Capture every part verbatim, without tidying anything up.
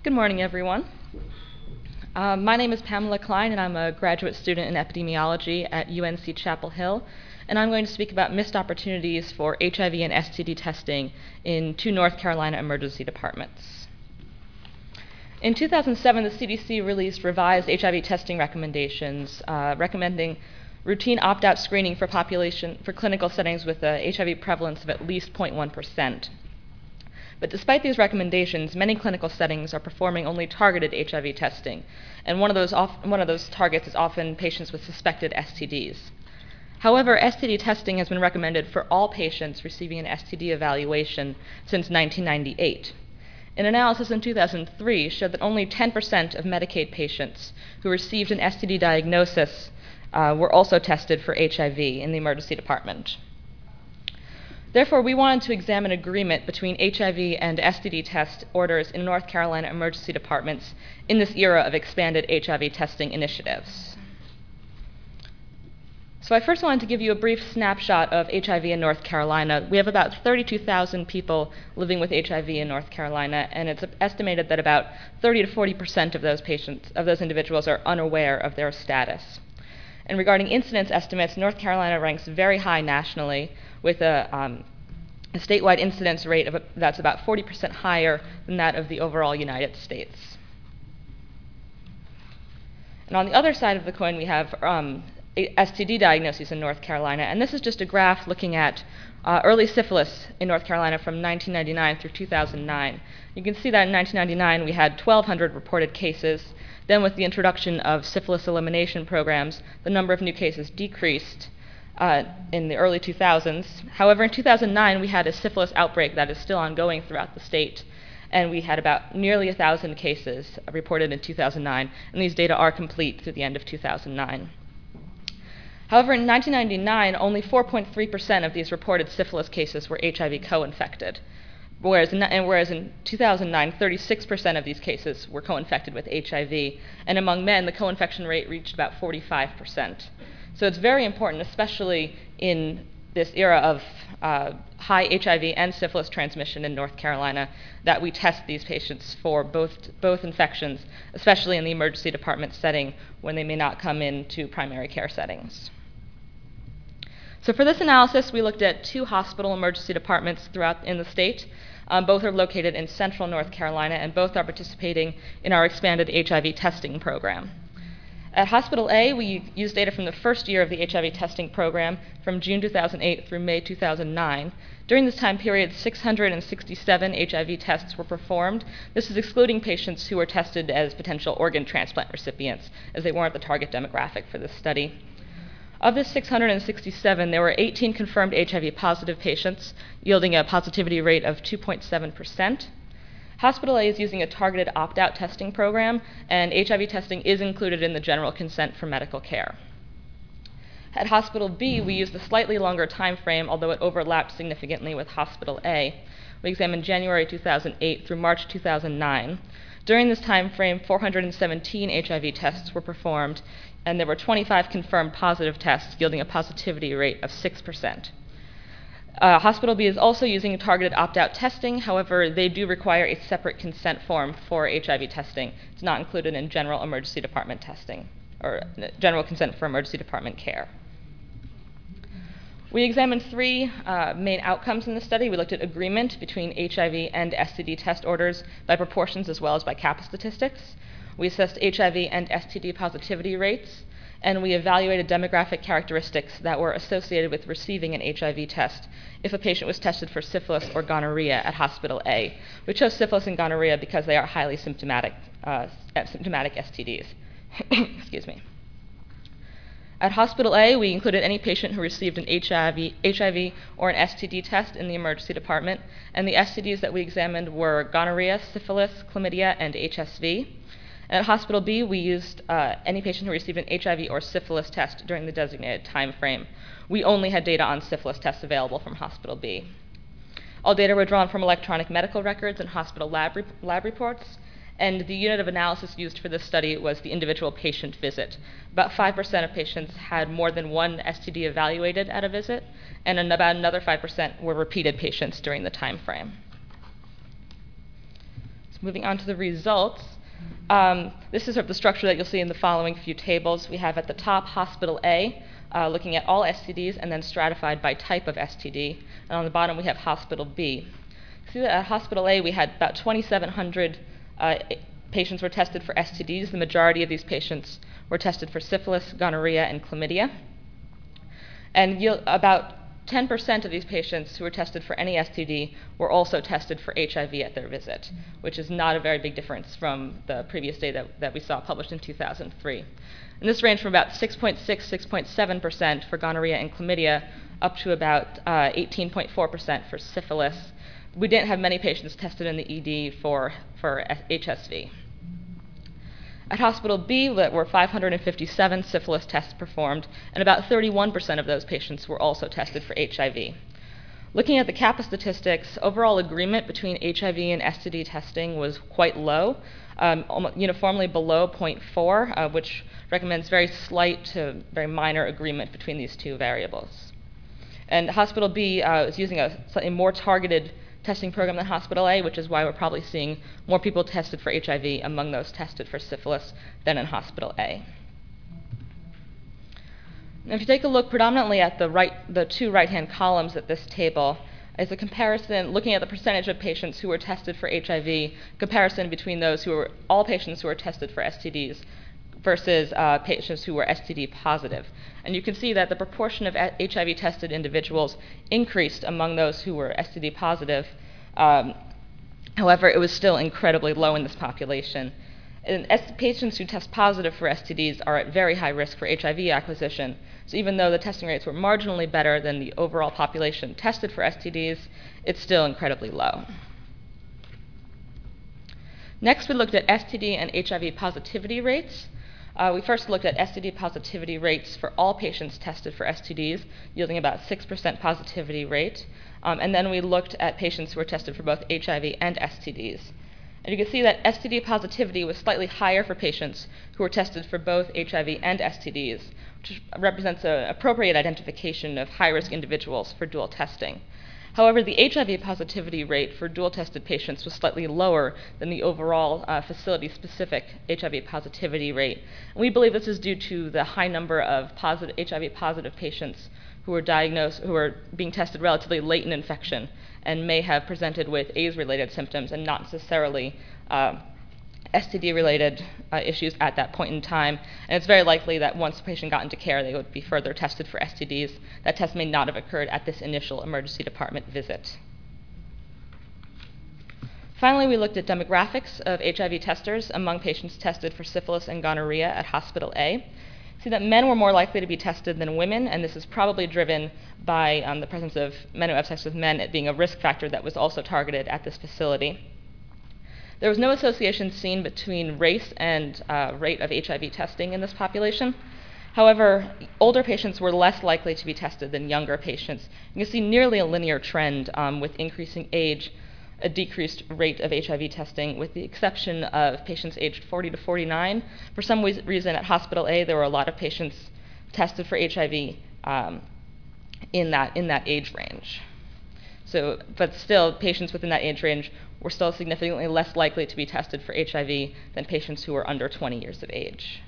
Good morning, everyone. Uh, my name is Pamela Klein, and I'm a graduate student in epidemiology at U N C Chapel Hill, and I'm going to speak about missed opportunities for H I V and S T D testing in two North Carolina emergency departments. In two thousand seven, the C D C released revised H I V testing recommendations, uh, recommending routine opt-out screening for population for clinical settings with a H I V prevalence of at least zero point one percent. But despite these recommendations, many clinical settings are performing only targeted H I V testing, and one of those, off, one of those targets is often patients with suspected S T Ds. However, S T D testing has been recommended for all patients receiving an S T D evaluation since nineteen ninety-eight. An analysis in two thousand three showed that only ten percent of Medicaid patients who received an S T D diagnosis uh, were also tested for H I V in the emergency department. Therefore, we wanted to examine agreement between H I V and S T D test orders in North Carolina emergency departments in this era of expanded H I V testing initiatives. So I first wanted to give you a brief snapshot of H I V in North Carolina. We have about thirty-two thousand people living with H I V in North Carolina, and it's estimated that about thirty to forty percent of those patients, of those individuals, are unaware of their status. And regarding incidence estimates, North Carolina ranks very high nationally, with a, um, a statewide incidence rate of a, that's about forty percent higher than that of the overall United States. And on the other side of the coin, we have um, S T D diagnoses in North Carolina, and this is just a graph looking at uh, early syphilis in North Carolina from nineteen ninety-nine through two thousand nine. You can see that in nineteen ninety-nine we had twelve hundred reported cases. Then with the introduction of syphilis elimination programs, the number of new cases decreased uh, in the early two thousands. However, in two thousand nine, we had a syphilis outbreak that is still ongoing throughout the state, and we had about nearly one thousand cases reported in two thousand nine, and these data are complete through the end of two thousand nine. However, in nineteen ninety-nine, only four point three percent of these reported syphilis cases were H I V co-infected. Whereas in, and whereas in two thousand nine, thirty-six percent of these cases were co-infected with H I V, and among men, the co-infection rate reached about forty-five percent. So it's very important, especially in this era of uh, high H I V and syphilis transmission in North Carolina, that we test these patients for both, both infections, especially in the emergency department setting when they may not come into primary care settings. So for this analysis, we looked at two hospital emergency departments throughout in the state. Um, both are located in central North Carolina, and both are participating in our expanded H I V testing program. At Hospital A, we used data from the first year of the H I V testing program from June two thousand eight through May two thousand nine. During this time period, six hundred sixty-seven H I V tests were performed. This is excluding patients who were tested as potential organ transplant recipients, as they weren't the target demographic for this study. Of the six hundred sixty-seven, there were eighteen confirmed H I V positive patients, yielding a positivity rate of two point seven percent. Hospital A is using a targeted opt-out testing program, and H I V testing is included in the general consent for medical care. At Hospital B, we used a slightly longer time frame, although it overlapped significantly with Hospital A. We examined January two thousand eight through March two thousand nine. During this time frame, four hundred seventeen H I V tests were performed, and there were twenty-five confirmed positive tests, yielding a positivity rate of six percent. Uh, Hospital B is also using targeted opt-out testing. However, they do require a separate consent form for H I V testing. It's not included in general emergency department testing, or general consent for emergency department care. We examined three uh, main outcomes in the study. We looked at agreement between H I V and S T D test orders by proportions as well as by kappa statistics. We assessed H I V and S T D positivity rates, and we evaluated demographic characteristics that were associated with receiving an H I V test if a patient was tested for syphilis or gonorrhea at Hospital A. We chose syphilis and gonorrhea because they are highly symptomatic, uh, symptomatic S T Ds. Excuse me. At Hospital A, we included any patient who received an H I V, H I V or an S T D test in the emergency department, and the S T Ds that we examined were gonorrhea, syphilis, chlamydia, and H S V. And at Hospital B, we used uh, any patient who received an H I V or syphilis test during the designated time frame. We only had data on syphilis tests available from Hospital B. All data were drawn from electronic medical records and hospital lab, re- lab reports, and the unit of analysis used for this study was the individual patient visit. About five percent of patients had more than one S T D evaluated at a visit, and about another five percent were repeated patients during the time frame. So moving on to the results, um, this is sort of the structure that you'll see in the following few tables. We have at the top Hospital A, uh, looking at all S T Ds and then stratified by type of S T D. And on the bottom we have Hospital B. See that at Hospital A we had about twenty-seven hundred uh, patients were tested for S T Ds. The majority of these patients were tested for syphilis, gonorrhea, and chlamydia. And you'll, about ten percent of these patients who were tested for any S T D were also tested for H I V at their visit, which is not a very big difference from the previous data that we saw published in two thousand three. And this ranged from about six point six, six point seven percent for gonorrhea and chlamydia up to about uh, eighteen point four percent for syphilis. We didn't have many patients tested in the E D for, for H S V. At Hospital B, there were five hundred fifty-seven syphilis tests performed, and about thirty-one percent of those patients were also tested for H I V. Looking at the CAPA statistics, overall agreement between H I V and S T D testing was quite low, um, uniformly below zero point four, uh, which recommends very slight to very minor agreement between these two variables. And Hospital B uh, is using a slightly more targeted testing program than Hospital A, which is why we're probably seeing more people tested for H I V among those tested for syphilis than in Hospital A. Now, if you take a look predominantly at the, right, the two right-hand columns at this table, is a comparison looking at the percentage of patients who were tested for H I V, comparison between those who were all patients who were tested for S T Ds versus uh, patients who were S T D positive. And you can see that the proportion of H I V tested individuals increased among those who were S T D positive. Um, however, it was still incredibly low in this population. And S- patients who test positive for S T Ds are at very high risk for H I V acquisition. So even though the testing rates were marginally better than the overall population tested for S T Ds, it's still incredibly low. Next, we looked at S T D and H I V positivity rates. Uh, we first looked at S T D positivity rates for all patients tested for S T Ds, yielding about six percent positivity rate. Um, and then we looked at patients who were tested for both H I V and S T Ds. And you can see that S T D positivity was slightly higher for patients who were tested for both H I V and S T Ds, which represents an appropriate identification of high-risk individuals for dual testing. However, the H I V positivity rate for dual-tested patients was slightly lower than the overall uh, facility-specific H I V positivity rate. And we believe this is due to the high number of positive H I V-positive patients who were diagnosed, who were being tested relatively late in infection and may have presented with A I S-related symptoms and not necessarily uh, S T D-related uh, issues at that point in time. And it's very likely that once the patient got into care, they would be further tested for S T Ds. That test may not have occurred at this initial emergency department visit. Finally, we looked at demographics of H I V testers among patients tested for syphilis and gonorrhea at Hospital A. See that men were more likely to be tested than women, and this is probably driven by um, the presence of men who have sex with men being a risk factor that was also targeted at this facility. There was no association seen between race and uh, rate of H I V testing in this population. However, older patients were less likely to be tested than younger patients. You can see nearly a linear trend um, with increasing age, a decreased rate of H I V testing, with the exception of patients aged forty to forty-nine. For some reason at Hospital A, there were a lot of patients tested for H I V um, in that, in that age range. So, but still, patients within that age range were still significantly less likely to be tested for H I V than patients who were under twenty years of age.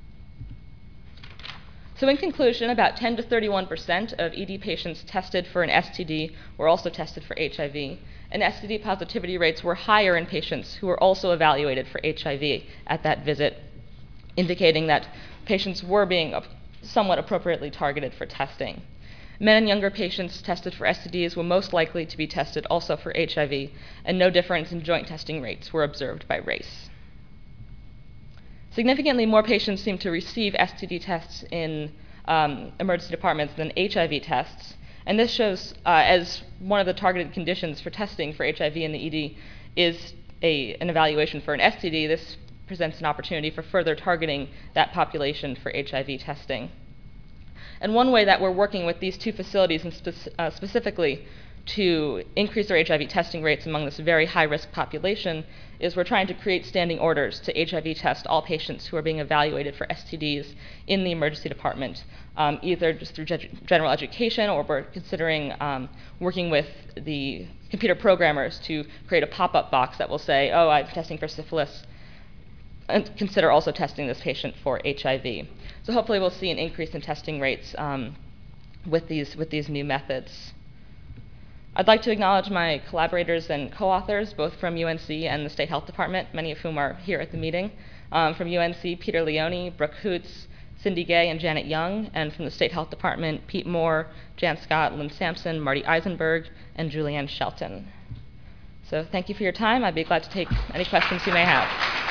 So in conclusion, about ten to thirty-one percent of E D patients tested for an S T D were also tested for H I V, and S T D positivity rates were higher in patients who were also evaluated for H I V at that visit, indicating that patients were being somewhat appropriately targeted for testing. Men and younger patients tested for S T Ds were most likely to be tested also for H I V, and no difference in joint testing rates were observed by race. Significantly more patients seem to receive S T D tests in um, emergency departments than H I V tests, and this shows uh, as one of the targeted conditions for testing for H I V in the E D is a, an evaluation for an S T D. This presents an opportunity for further targeting that population for H I V testing. And one way that we're working with these two facilities and spe- uh, specifically to increase our H I V testing rates among this very high-risk population is we're trying to create standing orders to H I V test all patients who are being evaluated for S T Ds in the emergency department, um, either just through ge- general education, or we're considering um, working with the computer programmers to create a pop-up box that will say, oh, I'm testing for syphilis, and consider also testing this patient for H I V. So hopefully we'll see an increase in testing rates um, with these with these new methods. I'd like to acknowledge my collaborators and co-authors, both from U N C and the State Health Department, many of whom are here at the meeting. Um, from U N C, Peter Leone, Brooke Hoots, Cindy Gay, and Janet Young, and from the State Health Department, Pete Moore, Jan Scott, Lynn Sampson, Marty Eisenberg, and Julianne Shelton. So thank you for your time. I'd be glad to take any questions you may have.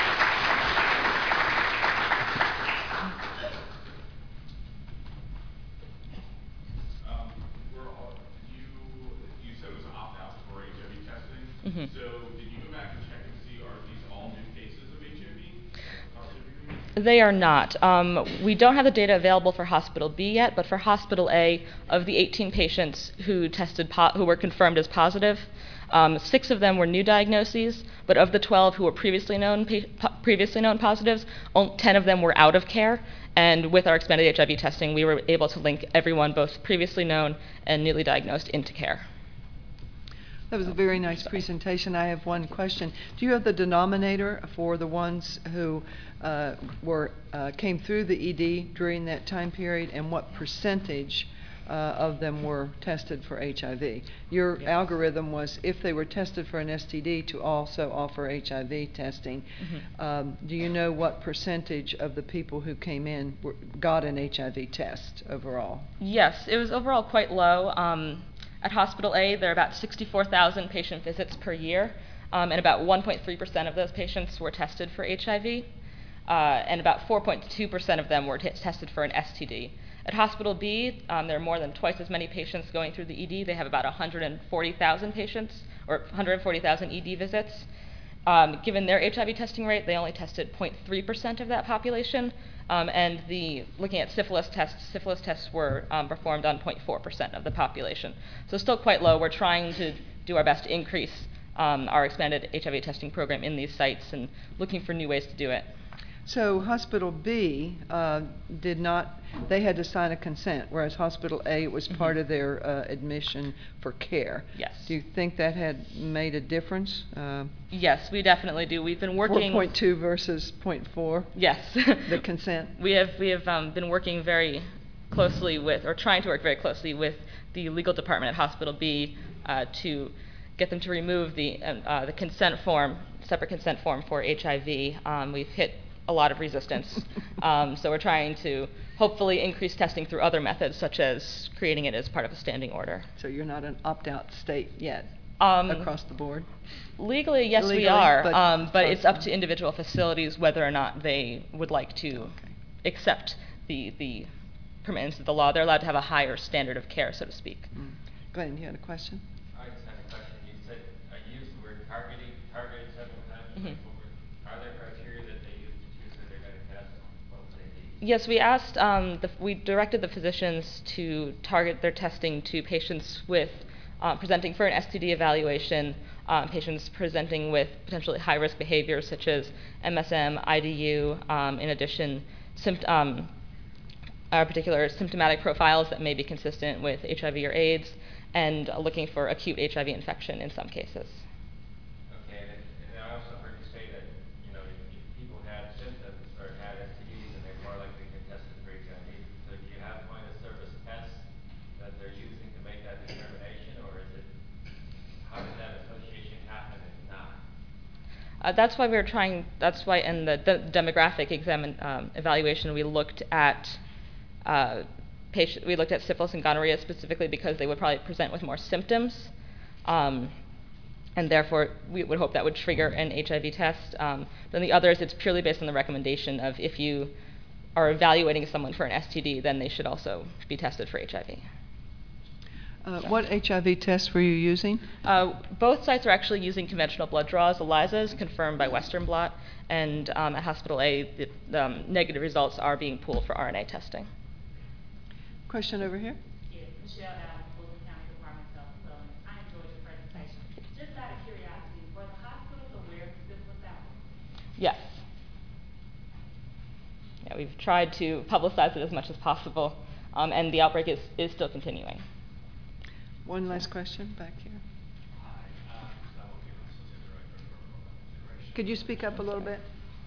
Mm-hmm. So did you go back and check and see, are these all new cases of H I V? They are not. Um, we don't have the data available for Hospital B yet, but for Hospital A, of the eighteen patients who tested po- who were confirmed as positive, um, six of them were new diagnoses, but of the twelve who were previously known pa- po- previously known positives, only ten of them were out of care. And with our expanded H I V testing, we were able to link everyone, both previously known and newly diagnosed, into care. That was a very nice presentation. I have one question. Do you have the denominator for the ones who uh, were uh, came through the E D during that time period, and what percentage uh, of them were tested for H I V? Your yes. algorithm was if they were tested for an S T D to also offer H I V testing. Mm-hmm. Um, do you know what percentage of the people who came in were, got an H I V test overall? Yes, it was overall quite low. Um, At Hospital A, there are about sixty-four thousand patient visits per year, um, and about one point three percent of those patients were tested for H I V, uh, and about four point two percent of them were t- tested for an S T D. At Hospital B, um, there are more than twice as many patients going through the E D. They have about one hundred forty thousand patients, or one hundred forty thousand E D visits. Um, given their H I V testing rate, they only tested zero point three percent of that population. Um, and the looking at syphilis tests, syphilis tests were um, performed on zero point four percent of the population. So still quite low. We're trying to do our best to increase um, our expanded H I V testing program in these sites and looking for new ways to do it. So Hospital B uh, did not, they had to sign a consent, whereas Hospital A, it was mm-hmm. part of their uh, admission for care. Yes. Do you think that had made a difference? Uh, yes, we definitely do. We've been working... four point two versus zero point four? Yes. The consent? We have, we have um, been working very closely with, or trying to work very closely with the legal department at Hospital B uh, to get them to remove the, uh, the consent form, separate consent form for H I V. Um, we've hit a lot of resistance. um, so we're trying to hopefully increase testing through other methods, such as creating it as part of a standing order. So you're not an opt-out state yet um, across the board? Legally, yes, Legally, we are. But, um, but it's up to individual facilities whether or not they would like to okay. accept the, the permittance of the law. They're allowed to have a higher standard of care, so to speak. Mm. Glenn, you had a question? I just had a question. You said I used the word targeting, targeted several times. Mm-hmm. Are there criteria that they use to choose who they're going to test? What would they be? Yes, we asked, um, the, we directed the physicians to target their testing to patients with uh, presenting for an S T D evaluation, uh, patients presenting with potentially high-risk behaviors such as M S M, I D U, um, in addition, sympt- um, our particular symptomatic profiles that may be consistent with H I V or AIDS, and uh, looking for acute H I V infection in some cases. Okay, and, and I also heard you say that, you know, if, if people had symptoms or had S T Ds, and they're more likely to get tested for H I V. So do you have point of service tests that they're using to make that determination, or is it, how did that association happen if not? Uh, that's why we were trying, that's why in the de- demographic exam um, evaluation we looked at uh, patient, we looked at syphilis and gonorrhea specifically because they would probably present with more symptoms, um, and therefore we would hope that would trigger an H I V test. Um, then the others, it's purely based on the recommendation of if you are evaluating someone for an S T D, then they should also be tested for H I V. Uh, what H I V tests were you using? Uh, both sites are actually using conventional blood draws. ELISAs, confirmed by Western blot, and um, at Hospital A, the um, negative results are being pooled for R N A testing. Question over here. Yes, Michelle Allen, Fulton County Department of Health and Wellness. I enjoyed your presentation. Just out of curiosity, were the hospitals aware of the syphilis outbreak? Yes. Yeah, we've tried to publicize it as much as possible, um, and the outbreak is, is still continuing. One last question back here. Hi, Could you speak up a little bit?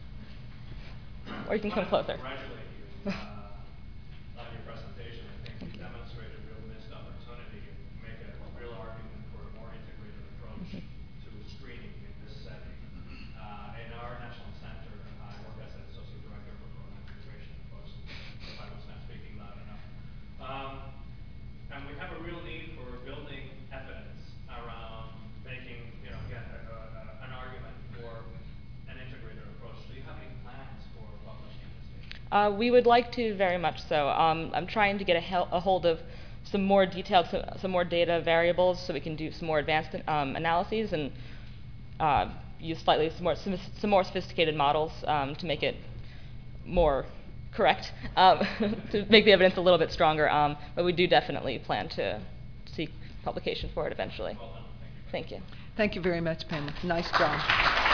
Or you can come closer. Congratulate you uh, on your presentation. I think you demonstrated a real missed opportunity to make a real argument for a more integrated approach to screening in this setting. Uh, in our national center, I work as an associate director for program integration approach, if I was not speaking loud enough. Um, and we have a real need for building evidence around making, you know, again, a, a, an argument for an integrated approach. Do you have any plans for publishing this data? Uh, we would like to very much so. Um, I'm trying to get a, hel- a hold of some more detailed, some, some more data variables so we can do some more advanced um, analyses and uh, use slightly some more, some, some more sophisticated models um, to make it more correct, um, to make the evidence a little bit stronger. Um, but we do definitely plan to seek publication for it eventually. Well done. Thank you. Thank you. Thank you very much, Pamela. Nice job.